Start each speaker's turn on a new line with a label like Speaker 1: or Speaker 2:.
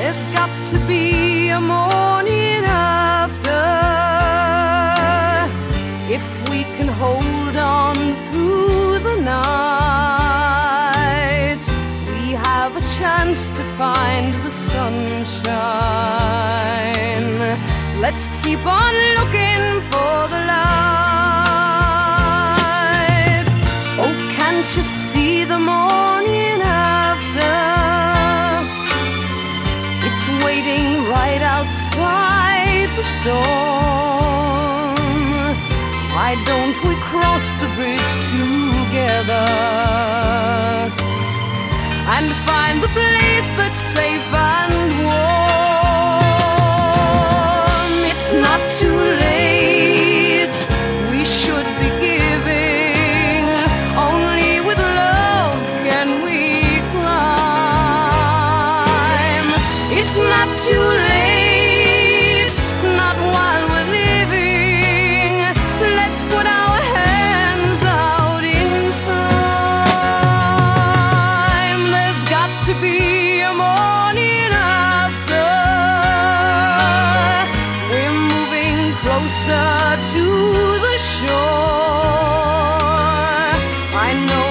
Speaker 1: There's got to be a morning after. If we can hold on through the night, we have a chance to find the sunshine. Let's keep on looking for the light. Oh, can't you see the morning after? It's waiting right outside the storm. Why don't we cross the bridge together and find the place that's safe and warm? It's not too late, we should be giving. Only with love can we climb. It's not too late, not while we're living. Let's put our hands out in time. There's got to be a morning after. We're moving closer to the shore. I know